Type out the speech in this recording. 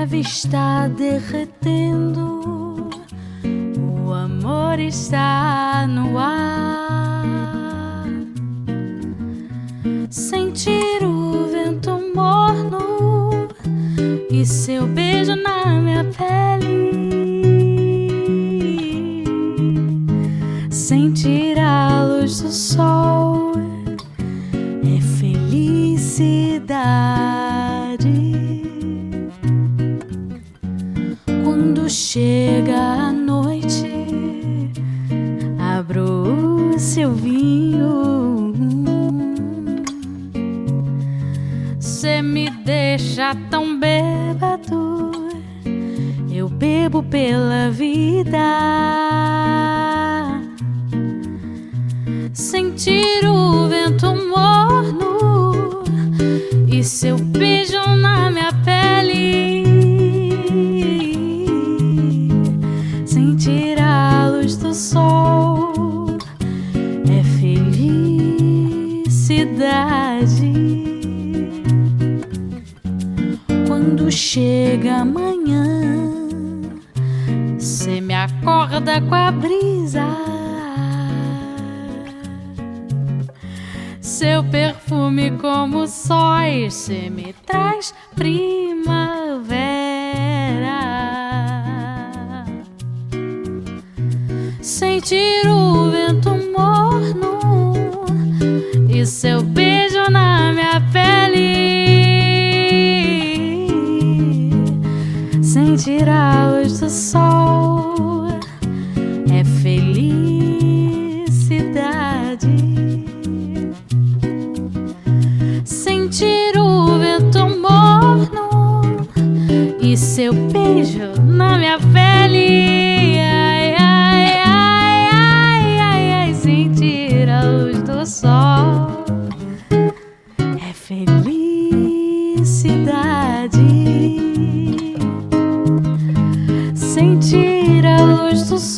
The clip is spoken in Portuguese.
neve está derretendo, o amor está no ar. Sentir o vento morno e seu beijo na minha pele. Sentir a luz do sol é felicidade. Quando chega a noite, abro o seu vinho. Cê me deixa tão bêbado, eu bebo pela vida. Sentir o vento morno e seu beijo na minha pele. Sentir a luz do sol é felicidade. Quando chega amanhã, cê me acorda com a brisa. Seu perfume como sóis, cê me traz primavera. Sentir o vento morno e seu beijo na minha pele. Sentir a luz do sol é felicidade. Sentir o vento morno e seu beijo na minha pele. Ai, ai, ai, ai, ai, ai. Sentir a luz do sol é felicidade. Sentir a luz do sol